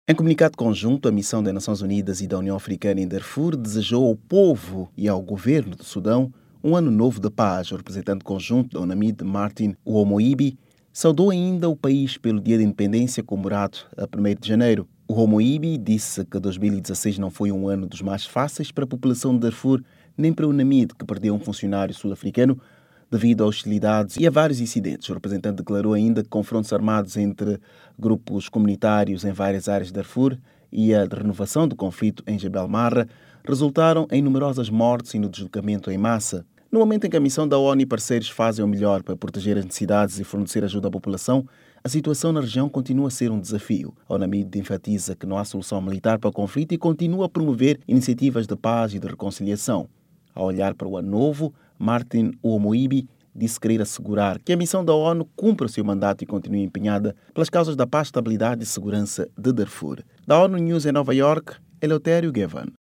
Em comunicado conjunto, a missão das Nações Unidas e da União Africana em Darfur desejou ao povo e ao governo do Sudão um ano novo de paz. O representante conjunto da UNAMID, Martin Oumoibi, saudou ainda o país pelo Dia da Independência comemorado a 1º de janeiro. O Oumoibi disse que 2016 não foi um ano dos mais fáceis para a população de Darfur, nem para a UNAMID, que perdeu um funcionário sul-africano devido a hostilidades e a vários incidentes. O representante declarou ainda que confrontos armados entre grupos comunitários em várias áreas de Darfur e a renovação do conflito em Jebel Marra resultaram em numerosas mortes e no deslocamento em massa. No momento em que a missão da ONU e parceiros fazem o melhor para proteger as necessidades e fornecer ajuda à população, a situação na região continua a ser um desafio. A UNAMID enfatiza que não há solução militar para o conflito e continua a promover iniciativas de paz e de reconciliação. Ao olhar para o ano novo, Martin Oumoibi disse querer assegurar que a missão da ONU cumpra o seu mandato e continue empenhada pelas causas da paz, estabilidade e segurança de Darfur. Da ONU News em Nova York, Eleutério Gavan.